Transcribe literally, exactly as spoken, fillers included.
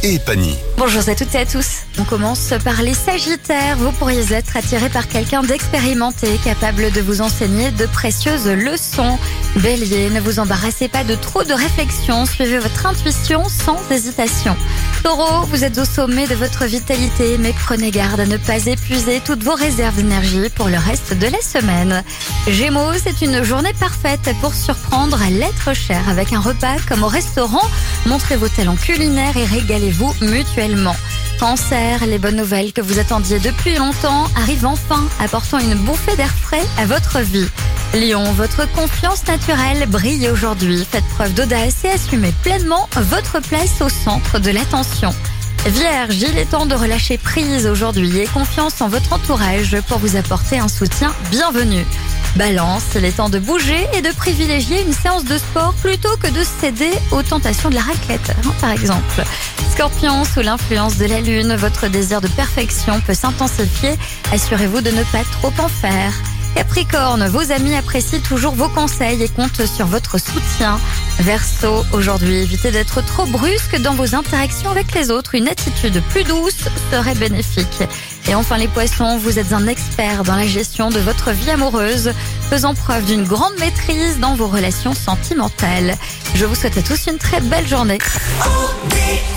et Pani. Bonjour à toutes et à tous. On commence par les Sagittaires. Vous pourriez être attiré par quelqu'un d'expérimenté, capable de vous enseigner de précieuses leçons. Bélier, ne vous embarrassez pas de trop de réflexion. Suivez votre intuition sans hésitation. Taureau, vous êtes au sommet de votre vitalité, mais prenez garde à ne pas épuiser toutes vos réserves d'énergie pour le reste de la semaine. Gémeaux, c'est une journée parfaite pour surprendre l'être cher avec un repas comme au restaurant. Montrez vos talents culinaires et régalez-vous mutuellement. Cancer, les bonnes nouvelles que vous attendiez depuis longtemps arrivent enfin, apportant une bouffée d'air frais à votre vie. Lion, votre confiance naturelle brille aujourd'hui. Faites preuve d'audace et assumez pleinement votre place au centre de l'attention. Vierge, il est temps de relâcher prise aujourd'hui et confiance en votre entourage pour vous apporter un soutien bienvenu. Balance, il est temps de bouger et de privilégier une séance de sport plutôt que de céder aux tentations de la raclette, hein, par exemple. Scorpion, sous l'influence de la lune, votre désir de perfection peut s'intensifier. Assurez-vous de ne pas trop en faire. Capricorne, vos amis apprécient toujours vos conseils et comptent sur votre soutien. Verseau, aujourd'hui, évitez d'être trop brusque dans vos interactions avec les autres. Une attitude plus douce serait bénéfique. Et enfin les poissons, vous êtes un expert dans la gestion de votre vie amoureuse, faisant preuve d'une grande maîtrise dans vos relations sentimentales. Je vous souhaite à tous une très belle journée.